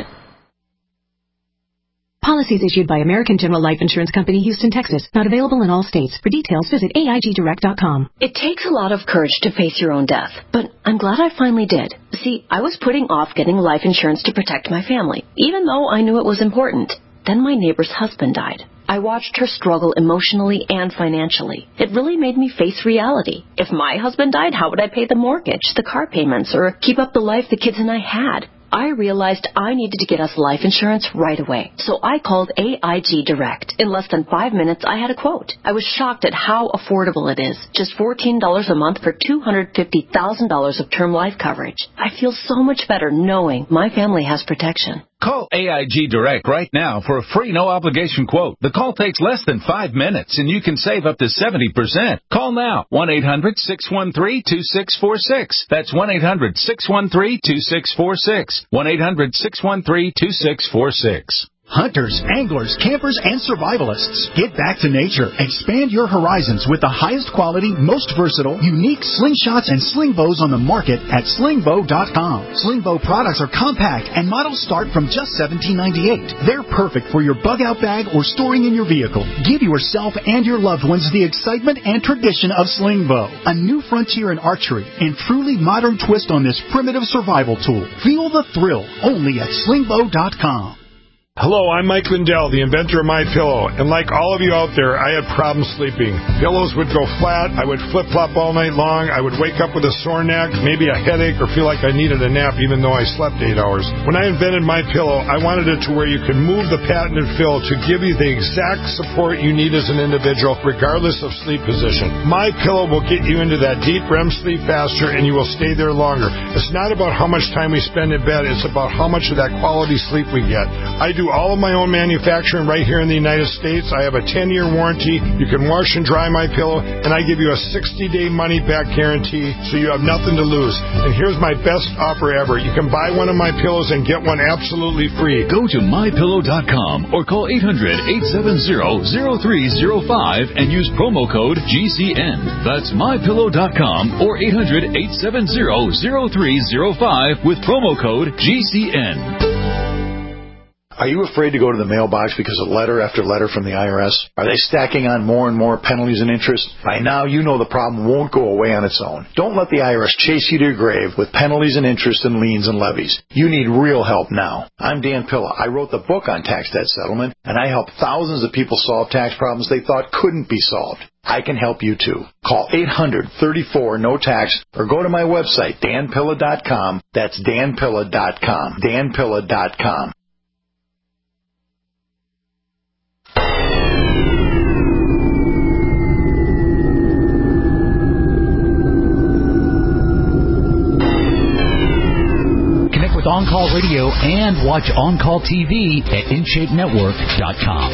Policies issued by American General Life Insurance Company, Houston, Texas. Not available in all states. For details, visit AIGdirect.com. It takes a lot of courage to face your own death, but I'm glad I finally did. See, I was putting off getting life insurance to protect my family, even though I knew it was important. Then my neighbor's husband died. I watched her struggle emotionally and financially. It really made me face reality. If my husband died, how would I pay the mortgage, the car payments, or keep up the life the kids and I had? I realized I needed to get us life insurance right away. So I called AIG Direct. In less than 5 minutes, I had a quote. I was shocked at how affordable it is. Just $14 a month for $250,000 of term life coverage. I feel so much better knowing my family has protection. Call AIG Direct right now for a free no-obligation quote. The call takes less than 5 minutes, and you can save up to 70%. Call now, 1-800-613-2646. That's 1-800-613-2646. 1-800-613-2646. Hunters, anglers, campers, and survivalists. Get back to nature. Expand your horizons with the highest quality, most versatile, unique slingshots and sling bows on the market at slingbow.com. Slingbow products are compact and models start from just $17.98. They're perfect for your bug-out bag or storing in your vehicle. Give yourself and your loved ones the excitement and tradition of Slingbow, a new frontier in archery and truly modern twist on this primitive survival tool. Feel the thrill only at slingbow.com. Hello, I'm Mike Lindell, the inventor of MyPillow, and like all of you out there, I had problems sleeping. Pillows would go flat, I would flip-flop all night long, I would wake up with a sore neck, maybe a headache, or feel like I needed a nap even though I slept 8 hours. When I invented MyPillow, I wanted it to where you could move the patented fill to give you the exact support you need as an individual, regardless of sleep position. MyPillow will get you into that deep REM sleep faster, and you will stay there longer. It's not about how much time we spend in bed, it's about how much of that quality sleep we get. I do all of my own manufacturing right here in the United States. I have a 10-year warranty. You can wash and dry MyPillow, and I give you a 60-day money-back guarantee, so you have nothing to lose. And here's my best offer ever. You can buy one of my pillows and get one absolutely free. Go to MyPillow.com or call 800-870-0305 and use promo code GCN. That's MyPillow.com or 800-870-0305 with promo code GCN. Are you afraid to go to the mailbox because of letter after letter from the IRS? Are they stacking on more and more penalties and interest? By now, you know the problem won't go away on its own. Don't let the IRS chase you to your grave with penalties and interest and liens and levies. You need real help now. I'm Dan Pilla. I wrote the book on tax debt settlement, and I help thousands of people solve tax problems they thought couldn't be solved. I can help you too. Call 800-34-NO-TAX or go to my website, danpilla.com. That's danpilla.com. danpilla.com. With On Call Radio and watch On Call TV at InShapeNetwork.com.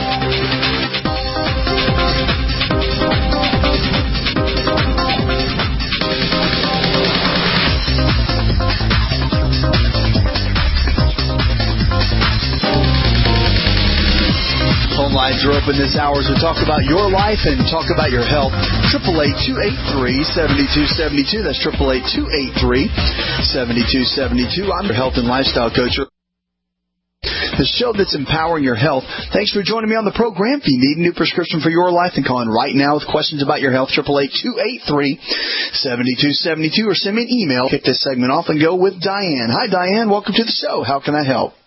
Phone lines are open this hour as we talk about your life and talk about your health. 888-283-7272. That's 888-283-7272. I'm your health and lifestyle coach. The show that's empowering your health. Thanks for joining me on the program. If you need a new prescription for your life, then call in right now with questions about your health. 888-283-7272 or send me an email. Kick this segment off and go with Diane. Hi, Diane. Welcome to the show. How can I help?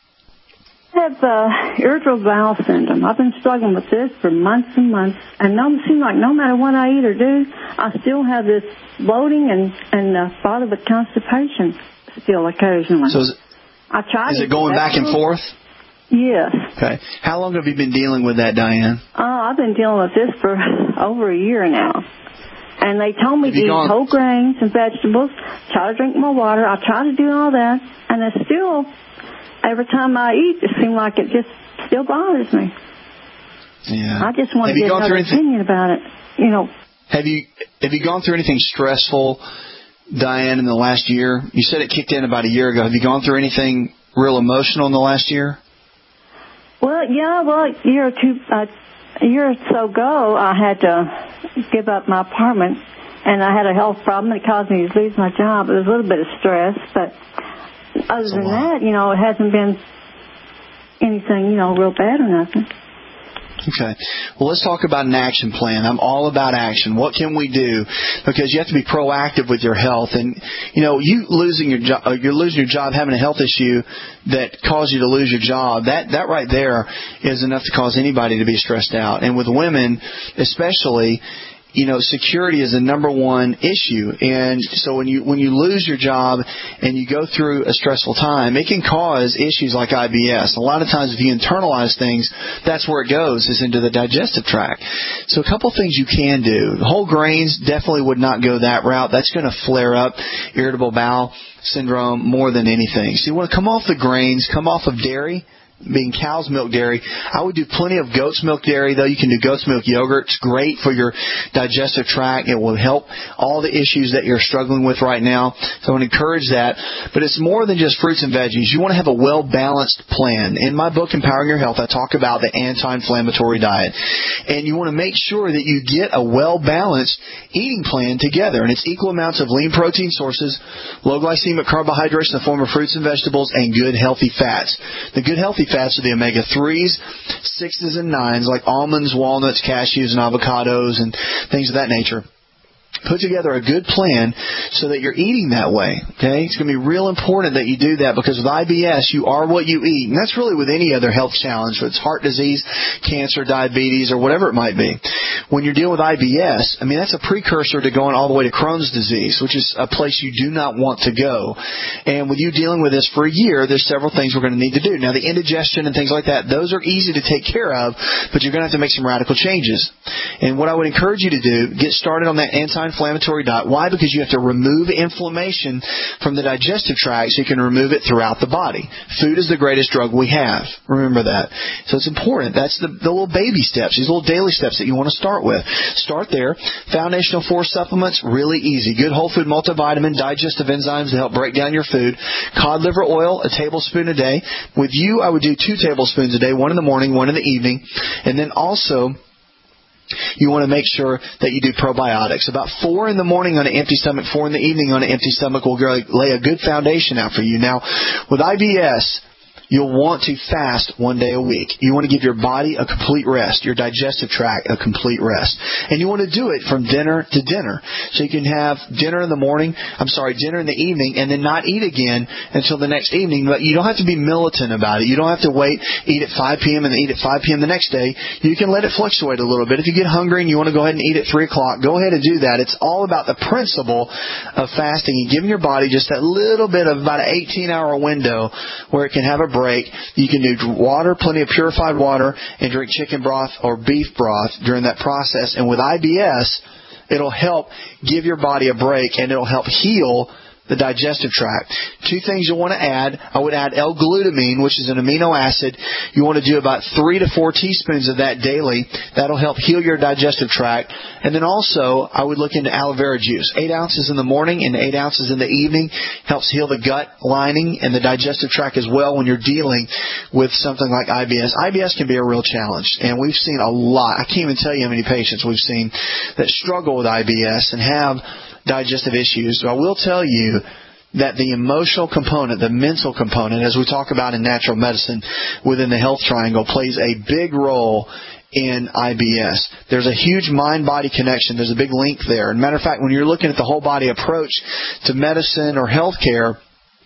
I have irritable bowel syndrome. I've been struggling with this for months and months, and it seems like no matter what I eat or do, I still have this bloating and bothered with constipation still occasionally. So is it going back and forth? Yes. Okay. How long have you been dealing with that, Diane? Oh, I've been dealing with this for over a year now. And they told me to eat whole grains and vegetables, try to drink more water. I try to do all that, and it's still... Every time I eat, it seems like it just still bothers me. Yeah. I just want to get another opinion about it. You know. Have you gone through anything stressful, Diane, in the last year? You said it kicked in about a year ago. Have you gone through anything real emotional in the last year? Well, yeah. Well, a year or so ago, I had to give up my apartment, and I had a health problem that caused me to lose my job. It was a little bit of stress, but. Other than that, it hasn't been anything, real bad or nothing. Okay. Well, let's talk about an action plan. I'm all about action. What can we do? Because you have to be proactive with your health. And, you're losing your job, having a health issue that caused you to lose your job, that right there is enough to cause anybody to be stressed out. And with women, especially, security is the number one issue. And so when you lose your job and you go through a stressful time, it can cause issues like IBS. A lot of times if you internalize things, that's where it goes, is into the digestive tract. So a couple things you can do. Whole grains definitely would not go that route. That's going to flare up irritable bowel syndrome more than anything. So you want to come off the grains, come off of dairy, being cow's milk dairy. I would do plenty of goat's milk dairy, though. You can do goat's milk yogurt. It's great for your digestive tract. It will help all the issues that you're struggling with right now. So I would encourage that. But it's more than just fruits and veggies. You want to have a well-balanced plan. In my book, Empowering Your Health, I talk about the anti-inflammatory diet. And you want to make sure that you get a well-balanced eating plan together. And it's equal amounts of lean protein sources, low glycemic carbohydrates in the form of fruits and vegetables, and good healthy fats. The good healthy fats are the omega-3s, 6s, and 9s, like almonds, walnuts, cashews, and avocados, and things of that nature. Put together a good plan so that you're eating that way. Okay? It's going to be real important that you do that, because with IBS, you are what you eat. And that's really with any other health challenge, whether it's heart disease, cancer, diabetes, or whatever it might be. When you're dealing with IBS, I mean, that's a precursor to going all the way to Crohn's disease, which is a place you do not want to go. And with you dealing with this for a year, there's several things we're going to need to do. Now, the indigestion and things like that, those are easy to take care of, but you're going to have to make some radical changes. And what I would encourage you to do, get started on that anti-inflammatory diet. Why? Because you have to remove inflammation from the digestive tract so you can remove it throughout the body. Food is the greatest drug we have. Remember that. So it's important. That's the little baby steps, these little daily steps that you want to start with. Start there. Foundational 4 supplements, really easy. Good whole food multivitamin, digestive enzymes to help break down your food. Cod liver oil, a tablespoon a day. With you, I would do 2 tablespoons a day, 1 in the morning, 1 in the evening. And then also, you want to make sure that you do probiotics. About 4 in the morning on an empty stomach, 4 in the evening on an empty stomach will lay a good foundation out for you. Now, with IBS, you'll want to fast 1 day a week. You want to give your body a complete rest, your digestive tract a complete rest. And you want to do it from dinner to dinner. So you can have dinner in the evening, and then not eat again until the next evening. But you don't have to be militant about it. You don't have to eat at 5 p.m. and then eat at 5 p.m. the next day. You can let it fluctuate a little bit. If you get hungry and you want to go ahead and eat at 3 o'clock, go ahead and do that. It's all about the principle of fasting and giving your body just that little bit of about an 18-hour window where it can have a break. You can do water, plenty of purified water, and drink chicken broth or beef broth during that process. And with IBS, it'll help give your body a break, and it'll help heal the digestive tract. 2 things you'll want to add. I would add L-glutamine, which is an amino acid. You want to do about 3 to 4 teaspoons of that daily. That'll help heal your digestive tract. And then also, I would look into aloe vera juice. 8 ounces in the morning and 8 ounces in the evening helps heal the gut lining and the digestive tract as well when you're dealing with something like IBS. IBS can be a real challenge, and we've seen a lot. I can't even tell you how many patients we've seen that struggle with IBS and have digestive issues. So I will tell you that the emotional component, the mental component, as we talk about in natural medicine within the health triangle, plays a big role in IBS. There's a huge mind-body connection. There's a big link there. As a matter of fact, when you're looking at the whole body approach to medicine or healthcare,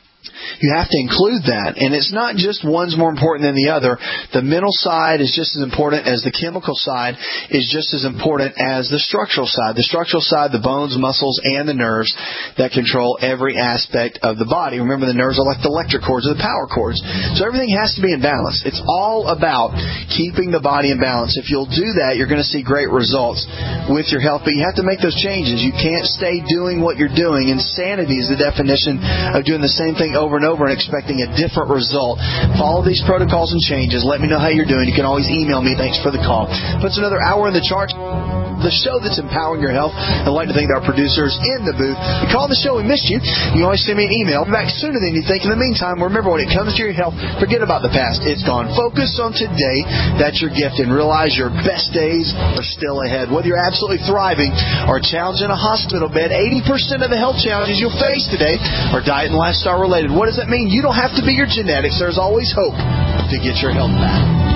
you have to include that. And it's not just one's more important than the other. The mental side is just as important as the chemical side is just as important as the structural side. The structural side, the bones, muscles, and the nerves that control every aspect of the body. Remember, the nerves are like the electric cords or the power cords. So everything has to be in balance. It's all about keeping the body in balance. If you'll do that, you're going to see great results with your health. But you have to make those changes. You can't stay doing what you're doing. Insanity is the definition of doing the same thing over and over and expecting a different result. Follow these protocols and changes. Let me know how you're doing. You can always email me. Thanks for the call. Puts another hour in the charts. The show that's empowering your health. I'd like to thank our producers in the booth. You called the show, we missed you. You can always send me an email. I'll be back sooner than you think. In the meantime, remember, when it comes to your health, forget about the past. It's gone. Focus on today. That's your gift. And realize your best days are still ahead. Whether you're absolutely thriving or challenged in a hospital bed, 80% of the health challenges you'll face today are diet and lifestyle related. What does that mean? You don't have to be your genetics. There's always hope to get your health back.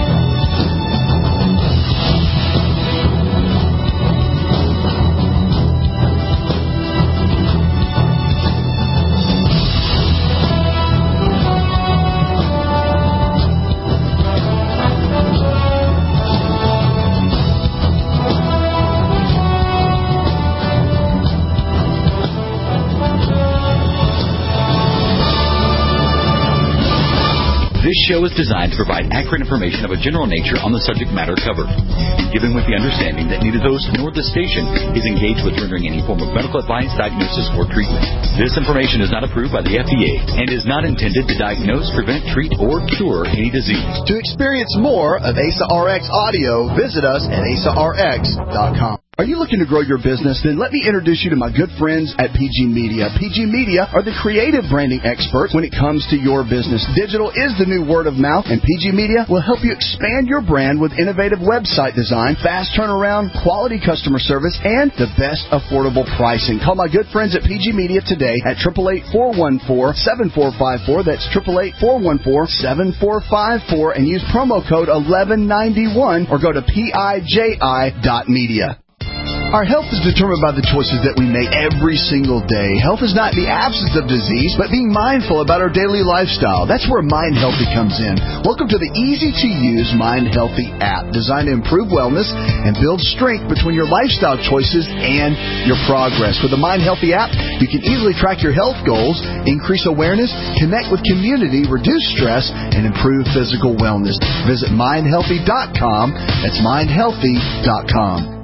This show is designed to provide accurate information of a general nature on the subject matter covered, and given with the understanding that neither the host nor the station is engaged with rendering any form of medical advice, diagnosis, or treatment. This information is not approved by the FDA and is not intended to diagnose, prevent, treat, or cure any disease. To experience more of ASA RX audio, visit us at asarx.com. Are you looking to grow your business? Then let me introduce you to my good friends at PG Media. PG Media are the creative branding experts when it comes to your business. Digital is the new word of mouth, and PG Media will help you expand your brand with innovative website design, fast turnaround, quality customer service, and the best affordable pricing. Call my good friends at PG Media today at 888-414-7454. That's 888-414-7454, and use promo code 1191 or go to PIJI.media. Our health is determined by the choices that we make every single day. Health is not the absence of disease, but being mindful about our daily lifestyle. That's where Mind Healthy comes in. Welcome to the easy-to-use Mind Healthy app, designed to improve wellness and build strength between your lifestyle choices and your progress. With the Mind Healthy app, you can easily track your health goals, increase awareness, connect with community, reduce stress, and improve physical wellness. Visit mindhealthy.com. That's mindhealthy.com.